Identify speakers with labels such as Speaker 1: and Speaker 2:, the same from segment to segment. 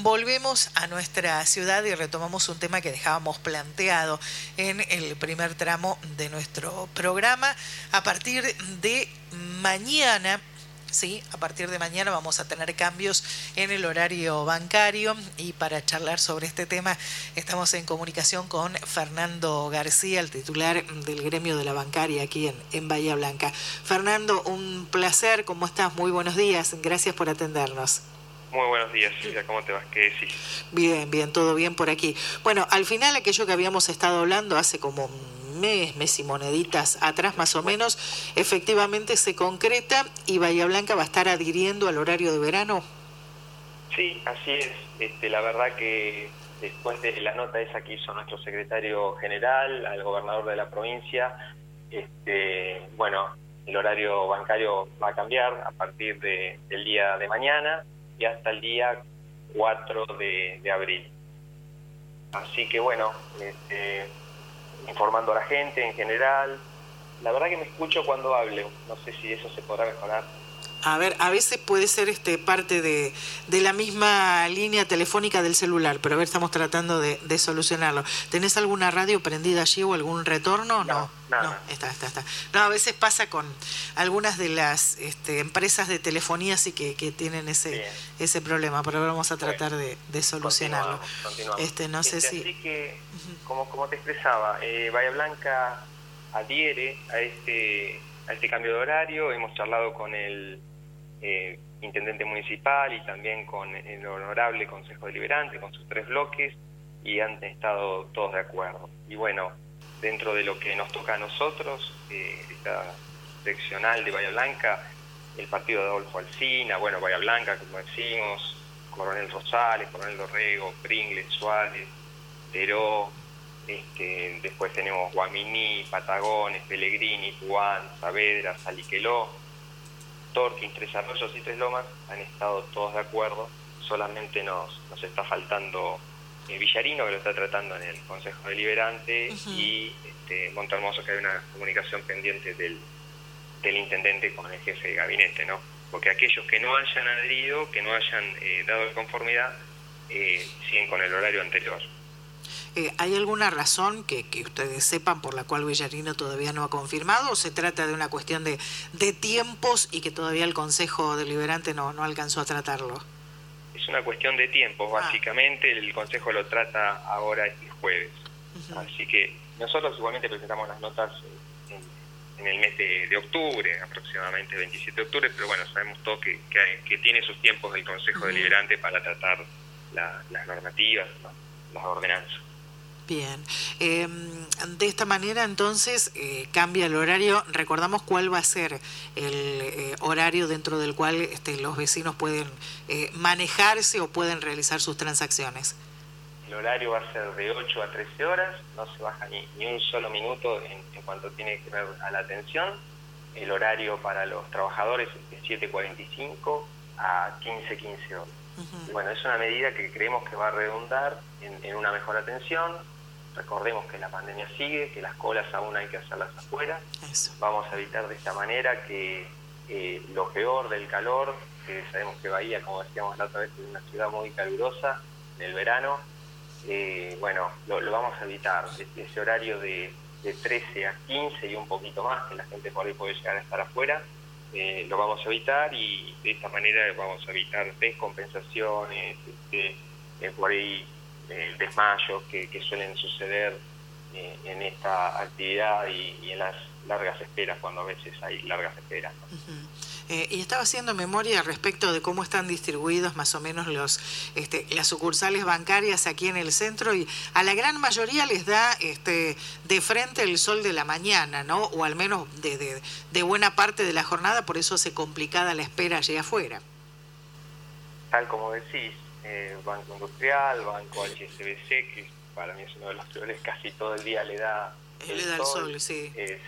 Speaker 1: volvemos a nuestra ciudad y retomamos un tema que dejábamos planteado en el primer tramo de nuestro programa. A partir de mañana, sí, a partir de mañana vamos a tener cambios en el horario bancario, y para charlar sobre este tema estamos en comunicación con Fernando García, el titular del gremio de la bancaria aquí en Bahía Blanca. Fernando, un placer, ¿cómo estás? Muy buenos días, gracias por atendernos.
Speaker 2: Muy buenos días, Silvia, ¿cómo te vas? ¿Qué decís?
Speaker 1: Bien, bien, todo bien por aquí. Bueno, al final aquello que habíamos estado hablando hace como un mes y moneditas atrás más o menos, efectivamente se concreta y Bahía Blanca va a estar adhiriendo al horario de verano.
Speaker 2: Sí, así es. La verdad que después de la nota esa que hizo nuestro secretario general al gobernador de la provincia, bueno, el horario bancario va a cambiar a partir del día de mañana y hasta el día 4 de abril. Así que bueno, informando a la gente en general. La verdad que me escucho cuando hablo, no sé si eso se podrá mejorar.
Speaker 1: A ver, a veces puede ser parte de la misma línea telefónica del celular, pero a ver, estamos tratando de solucionarlo. ¿Tenés alguna radio prendida allí o algún retorno?
Speaker 2: No, nada.
Speaker 1: No, está. No, a veces pasa con algunas de las empresas de telefonía, sí que tienen ese problema, pero vamos a tratar de solucionarlo.
Speaker 2: Continuamos.
Speaker 1: No sé si...
Speaker 2: Así que, como te expresaba, Bahía Blanca adhiere a este cambio de horario. Hemos charlado con el intendente municipal y también con el honorable Consejo Deliberante, con sus 3 bloques, y han estado todos de acuerdo. Y bueno, dentro de lo que nos toca a nosotros, esta seccional de Bahía Blanca, el partido de Adolfo Alsina, bueno, Bahía Blanca, como decimos, Coronel Rosales, Coronel Dorrego, Pringles, Suárez, Peró, después tenemos Guaminí, Patagones, Pellegrini, Puan, Saavedra, Saliqueló, Torquín, Tres Arroyos y Tres Lomas, han estado todos de acuerdo. Solamente nos está faltando Villarino, que lo está tratando en el Consejo Deliberante, y Montehermoso, que hay una comunicación pendiente del intendente con el jefe de gabinete, ¿no? Porque aquellos que no hayan adherido, que no hayan dado de conformidad, siguen con el horario anterior.
Speaker 1: ¿Hay alguna razón que ustedes sepan por la cual Villarino todavía no ha confirmado, o se trata de una cuestión de tiempos y que todavía el Consejo Deliberante no alcanzó a tratarlo?
Speaker 2: Es una cuestión de tiempos, básicamente. El Consejo lo trata ahora el jueves. Así que nosotros igualmente presentamos las notas en el mes de octubre, aproximadamente 27 de octubre, pero bueno, sabemos todos que tiene sus tiempos el Consejo Deliberante para tratar las normativas, ¿no? Las ordenanzas.
Speaker 1: Bien, de esta manera entonces cambia el horario. Recordamos cuál va a ser el horario dentro del cual los vecinos pueden manejarse o pueden realizar sus transacciones.
Speaker 2: El horario va a ser de 8 a 13 horas, no se baja ni un solo minuto en cuanto tiene que ver a la atención. El horario para los trabajadores es de 7:45 a 15:15 horas. Y bueno, es una medida que creemos que va a redundar en una mejor atención. Recordemos que la pandemia sigue, que las colas aún hay que hacerlas afuera.
Speaker 1: Eso.
Speaker 2: Vamos a evitar de esta manera que lo peor del calor, que sabemos que Bahía, como decíamos la otra vez, es una ciudad muy calurosa en el verano, bueno, lo vamos a evitar. Ese horario de 13 a 15 y un poquito más, que la gente por ahí puede llegar a estar afuera, lo vamos a evitar, y de esta manera vamos a evitar descompensaciones, por ahí desmayos que suelen suceder en esta actividad y en las largas esperas, cuando a veces hay largas esperas, ¿no?
Speaker 1: Y estaba haciendo memoria respecto de cómo están distribuidos más o menos las sucursales bancarias aquí en el centro, y a la gran mayoría les da de frente el sol de la mañana, ¿no? O al menos de buena parte de la jornada, por eso hace complicada la espera allí afuera.
Speaker 2: Tal como decís, Banco Industrial, Banco HSBC, que para mí es uno de los peores, casi todo el día le da el sol,
Speaker 1: sí.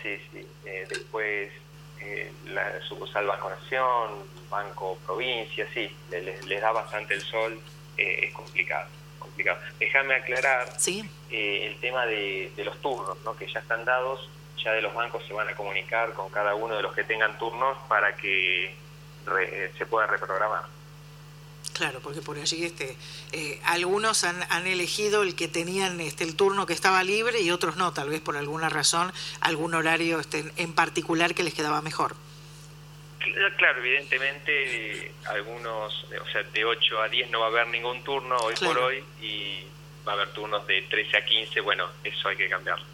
Speaker 2: Después la sucursal Banco Nación, Banco Provincia, sí, les da bastante el sol, es complicado. Déjame aclarar,
Speaker 1: ¿sí?
Speaker 2: El tema de los turnos, ¿no? Que ya están dados, ya de los bancos se van a comunicar con cada uno de los que tengan turnos para que se pueda reprogramar.
Speaker 1: Claro, porque por allí algunos han elegido el que tenían el turno que estaba libre y otros no, tal vez por alguna razón, algún horario en particular que les quedaba mejor.
Speaker 2: Claro, evidentemente algunos, o sea, de 8 a 10 no va a haber ningún turno hoy por hoy y va a haber turnos de 13 a 15, bueno, eso hay que cambiarlo.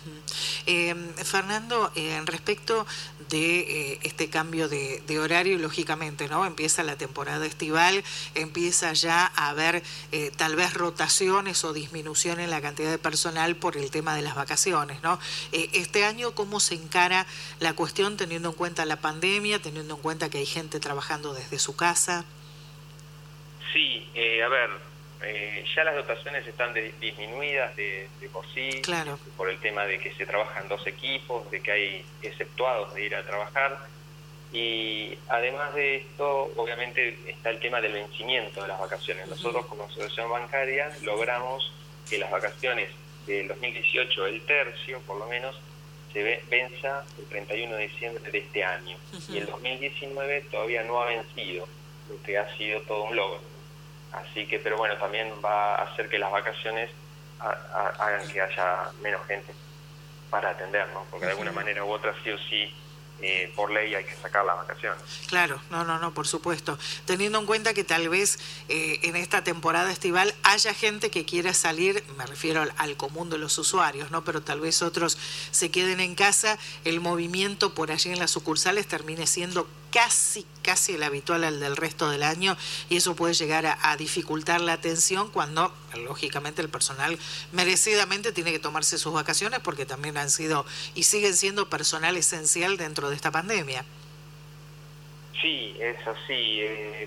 Speaker 1: Fernando, respecto de este cambio de horario, lógicamente, ¿no? Empieza la temporada estival, empieza ya a haber tal vez rotaciones o disminución en la cantidad de personal por el tema de las vacaciones, ¿no? Este año, ¿cómo se encara la cuestión teniendo en cuenta la pandemia, teniendo en cuenta que hay gente trabajando desde su casa?
Speaker 2: Sí, a ver, ya las dotaciones están disminuidas de por sí,
Speaker 1: claro,
Speaker 2: por el tema de que se trabajan 2 equipos, de que hay exceptuados de ir a trabajar, y además de esto, obviamente, está el tema del vencimiento de las vacaciones. Nosotros como asociación bancaria logramos que las vacaciones del 2018, el tercio por lo menos, se venza el 31 de diciembre de este año, y el 2019 todavía no ha vencido, lo que ha sido todo un logro. Así que, pero bueno, también va a hacer que las vacaciones hagan que haya menos gente para atender, ¿no? Porque de alguna manera u otra, sí o sí, por ley hay que sacar las vacaciones.
Speaker 1: Claro, no, por supuesto. Teniendo en cuenta que tal vez en esta temporada estival haya gente que quiera salir, me refiero al común de los usuarios, ¿no? Pero tal vez otros se queden en casa, el movimiento por allí en las sucursales termine siendo casi el habitual al del resto del año, y eso puede llegar a dificultar la atención cuando, lógicamente, el personal merecidamente tiene que tomarse sus vacaciones porque también han sido y siguen siendo personal esencial dentro de esta pandemia.
Speaker 2: Sí, es así.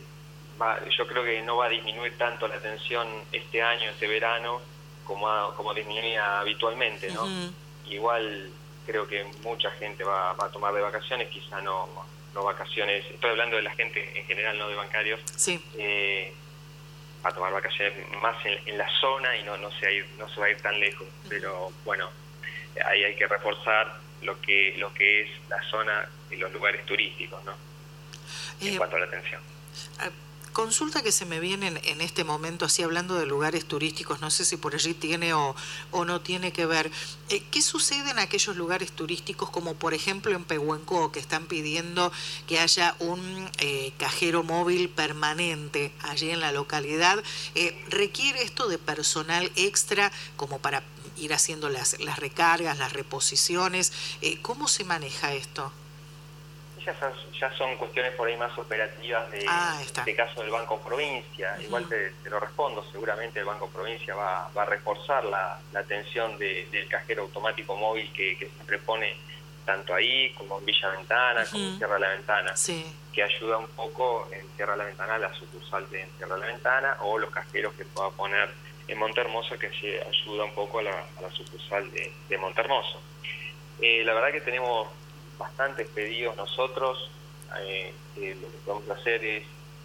Speaker 2: Yo creo que no va a disminuir tanto la atención este año, este verano, como disminuía habitualmente, ¿no? Igual creo que mucha gente va a tomar de vacaciones, quizá no vacaciones, estoy hablando de la gente en general, no de bancarios,
Speaker 1: sí.
Speaker 2: Va a tomar vacaciones más en la zona y no se va a ir tan lejos, pero bueno, ahí hay que reforzar lo que es la zona y los lugares turísticos, ¿no? En cuanto a la atención.
Speaker 1: Consulta que se me viene en este momento, así hablando de lugares turísticos, no sé si por allí tiene o no tiene que ver. ¿Qué sucede en aquellos lugares turísticos, como por ejemplo en Pehuenco, que están pidiendo que haya un cajero móvil permanente allí en la localidad? ¿Requiere esto de personal extra como para ir haciendo las recargas, las reposiciones? ¿Cómo se maneja esto?
Speaker 2: Ya son cuestiones por ahí más operativas de este caso del Banco Provincia. Igual te lo respondo, seguramente el Banco Provincia va a reforzar la atención del cajero automático móvil que siempre pone tanto ahí como en Villa Ventana, como en Tierra de la Ventana, que ayuda un poco en Tierra de la Ventana, la sucursal de Tierra de la Ventana, o los cajeros que pueda poner en Montehermoso, que se ayuda un poco a la sucursal de Montehermoso. La verdad que tenemos bastantes pedidos nosotros, lo que podemos hacer es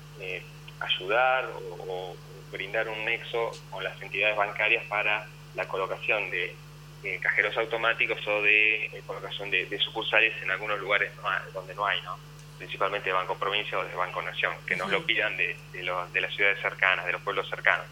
Speaker 2: ayudar o brindar un nexo con las entidades bancarias para la colocación de cajeros automáticos o de colocación de sucursales en algunos lugares donde no hay, ¿no? Principalmente de Banco Provincia o de Banco Nación, que nos lo pidan de las ciudades cercanas, de los pueblos cercanos.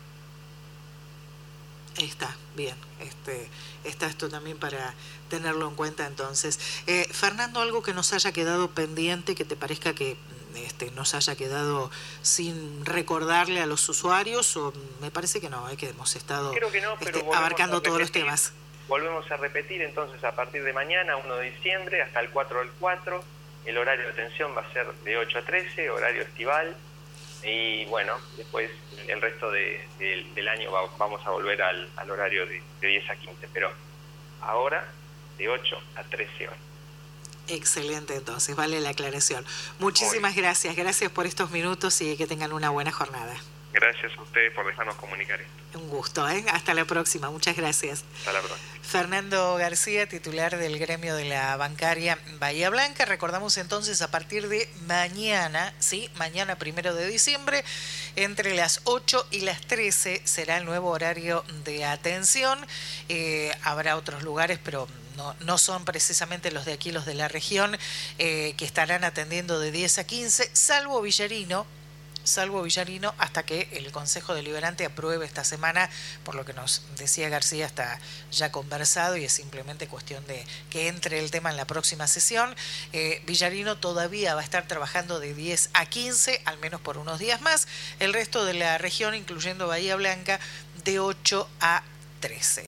Speaker 1: Está bien, está esto también para tenerlo en cuenta entonces. Fernando, algo que nos haya quedado pendiente, que te parezca que nos haya quedado sin recordarle a los usuarios, o me parece que no, que hemos estado
Speaker 2: creo que no, pero
Speaker 1: abarcando todos los temas.
Speaker 2: Volvemos a repetir entonces a partir de mañana, 1 de diciembre, hasta el 4 del 4, el horario de atención va a ser de 8 a 13, horario estival. Y bueno, después el resto del año vamos a volver al horario de 10 a 15, pero ahora de 8 a 13 horas.
Speaker 1: Excelente, entonces, vale la aclaración. Muchísimas gracias por estos minutos y que tengan una buena jornada.
Speaker 2: Gracias a ustedes por dejarnos comunicar esto.
Speaker 1: Un gusto, hasta la próxima, muchas gracias.
Speaker 2: Hasta la próxima.
Speaker 1: Fernando García, titular del gremio de la bancaria Bahía Blanca. Recordamos entonces a partir de mañana, mañana 1 de diciembre, entre las 8 y las 13 será el nuevo horario de atención. Habrá otros lugares, pero no son precisamente los de aquí, los de la región, que estarán atendiendo de 10 a 15, salvo Villarino, salvo Villarino, hasta que el Consejo Deliberante apruebe esta semana. Por lo que nos decía García, está ya conversado y es simplemente cuestión de que entre el tema en la próxima sesión. Villarino todavía va a estar trabajando de 10 a 15, al menos por unos días más. El resto de la región, incluyendo Bahía Blanca, de 8 a 13.